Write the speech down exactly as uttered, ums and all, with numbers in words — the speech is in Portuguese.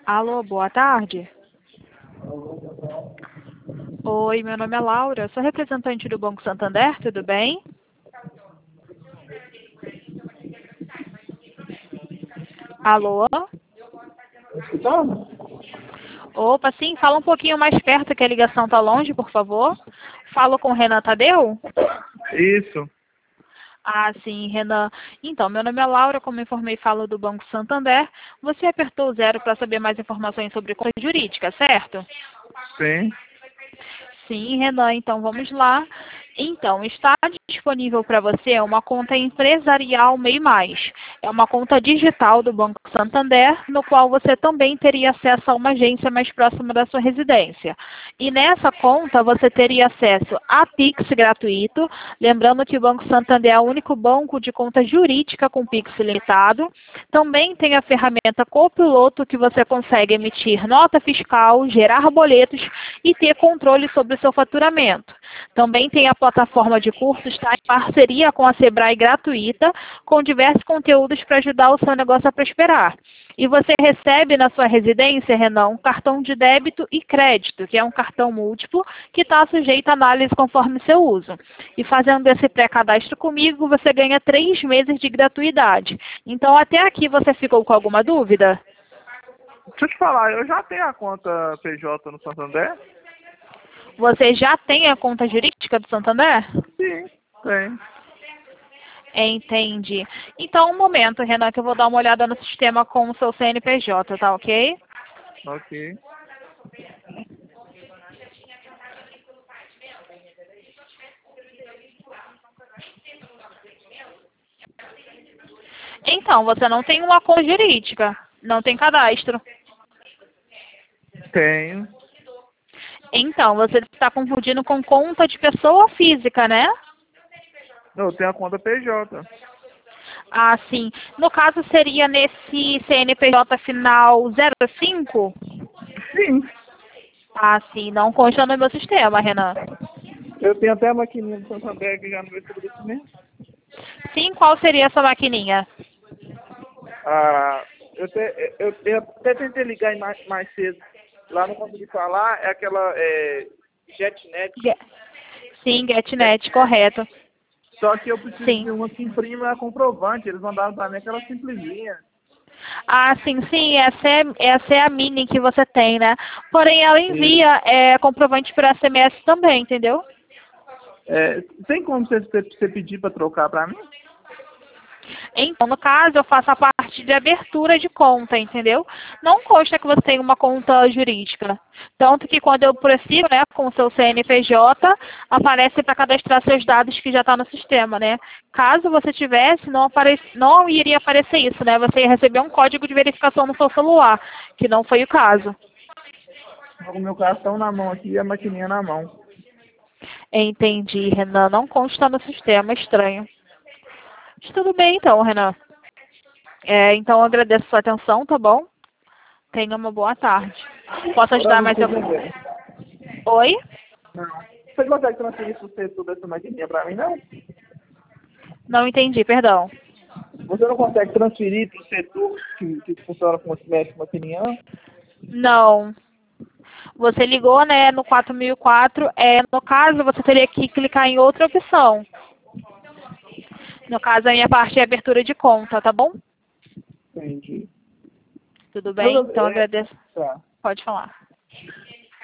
Alô, boa tarde. Oi, meu nome é Laura, sou representante do Banco Santander, tudo bem? Alô? Escutando? Opa, sim, fala um pouquinho mais perto que a ligação tá longe, por favor. Falo com o Renan Tadeu? Isso. Ah, sim, Renan. Então, meu nome é Laura, como informei, falo do Banco Santander. Você apertou o zero para saber mais informações sobre conta jurídica, certo? Sim. Sim, Renan, então vamos lá. Então, está disponível para você uma conta empresarial MEI Mais. É uma conta digital do Banco Santander, no qual você também teria acesso a uma agência mais próxima da sua residência. E nessa conta você teria acesso a Pix gratuito, lembrando que o Banco Santander é o único banco de conta jurídica com Pix limitado. Também tem a ferramenta Copiloto, que você consegue emitir nota fiscal, gerar boletos e ter controle sobre o seu faturamento. Também tem a plataforma de cursos, tá, em parceria com a Sebrae gratuita, com diversos conteúdos para ajudar o seu negócio a prosperar. E você recebe na sua residência, Renan, um cartão de débito e crédito, que é um cartão múltiplo, que está sujeito a análise conforme seu uso. E fazendo esse pré-cadastro comigo, você ganha três meses de gratuidade. Então, até aqui você ficou com alguma dúvida? Deixa eu te falar, eu já tenho a conta P J no Santander? Você já tem a conta jurídica do Santander? Sim, tem. Entendi. Então, um momento, Renan, que eu vou dar uma olhada no sistema com o seu C N P J, tá ok? Ok. Então, você não tem uma conta jurídica, não tem cadastro. Tenho. Então, você está confundindo com conta de pessoa física, né? Não, eu tenho a conta P J. Ah, sim. No caso, seria nesse C N P J final zero cinco? Sim. Ah, sim. Não consta no meu sistema, Renan. Eu tenho até a maquininha do Santander que já no meu estabelecimento. Sim, qual seria essa maquininha? Ah, eu, te, eu, eu até tentei ligar mais, mais cedo. Lá não consegui falar, é aquela é, JetNet. Ge- Sim, GetNet, correto. Só que eu preciso Sim. de uma que imprime a comprovante. Eles mandaram pra mim aquela simplesinha. Ah, sim, sim, essa é, essa é a mini que você tem, né? Porém, ela envia é, comprovante por S M S também, entendeu? É, tem como você, você pedir para trocar para mim? Então, no caso, eu faço a parte de abertura de conta, entendeu? Não consta que você tem uma conta jurídica. Tanto que quando eu prossigo, né, com o seu C N P J, aparece para cadastrar seus dados que já está no sistema, né? Caso você tivesse, não, apare... não iria aparecer isso, né? Você ia receber um código de verificação no seu celular, que não foi o caso. Tô com o meu cartão na mão aqui e a maquininha na mão. Entendi, Renan. Não consta no sistema, estranho. Mas tudo bem então, Renan. É, então eu agradeço a sua atenção, tá bom? Tenha uma boa tarde. Posso Agora ajudar não mais estou algum? entendendo. Oi? Não. Você consegue transferir o setor dessa maquininha para mim, não? Não entendi, perdão. Você não consegue transferir para o setor que, que funciona como se mexe maquininha, não? Não. Você ligou, né, no quatro mil e quatro. É, no caso, você teria que clicar em outra opção. No caso, a minha parte é abertura de conta, tá bom? Entendi. Tudo bem? Eu, Então é, agradeço. tá. Pode falar.